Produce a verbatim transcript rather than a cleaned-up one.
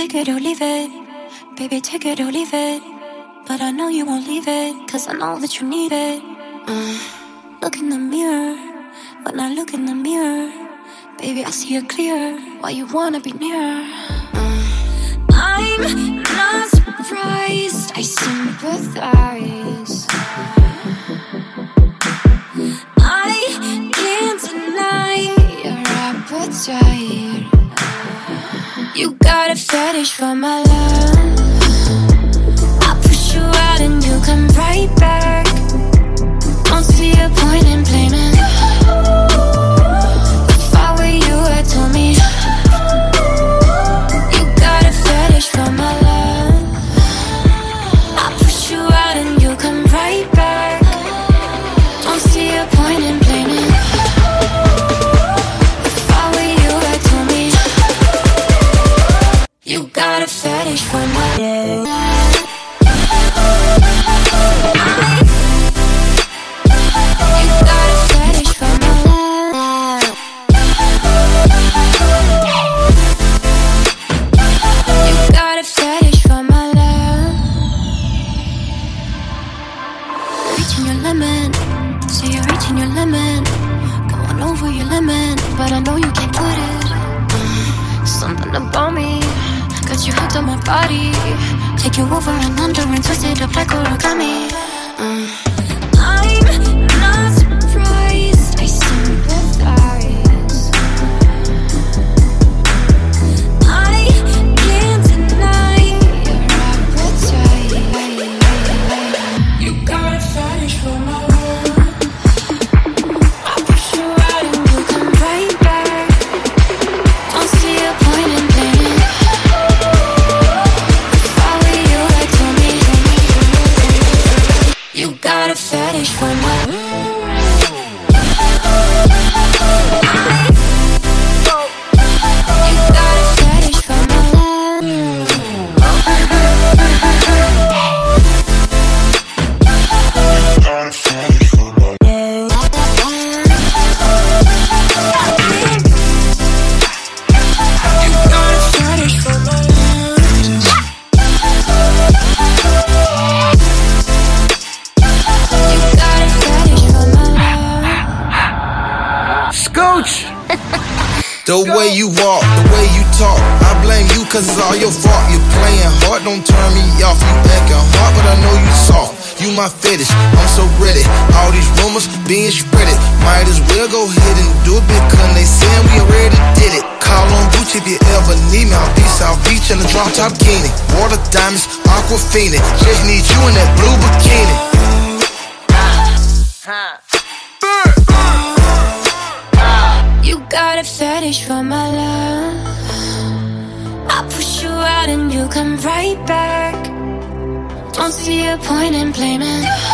take it or leave it. Baby, take it or leave it. But I know you won't leave it, cause I know that you need it. uh, Look in the mirror. When I look in the mirror, baby, I see it clear. Why you wanna be near? uh, I'm not surprised, I sympathize. I can't deny your appetite. You got a fetish for my love. I push you out and you come right back. Don't see a point in blaming. If I were you, I'd tell me. You got a fetish for my love. I push you out and you come right back. Don't see a point in blaming. If I were you, I'd tell me. You got a fetish for my love. But I know you can't put it. uh, Something about me got you hooked on my body. Take you over and under and twist it up like origami. uh, I'm not surprised, I sympathize. I can't deny your appetite. You got a fetish for my love. I push you out and you come right back. Don't see a point in blaming. If I were you, I'd tell me. You got a fetish for my The way you walk, the way you talk, I blame you cause it's all your fault. You're playing hard, don't turn me off. You acting hard, but I know you soft. You my fetish, I'm so ready. All these rumors being spreaded. Might as well go ahead and do it because they saying we already did it. Call on Gucci if you ever need me. I'll be South Beach in a drop top bikini. Water diamonds, aquafina. Just need you in that blue bikini. You got a fetish for my love. I push you out and you come right back. Don't see a point in blaming.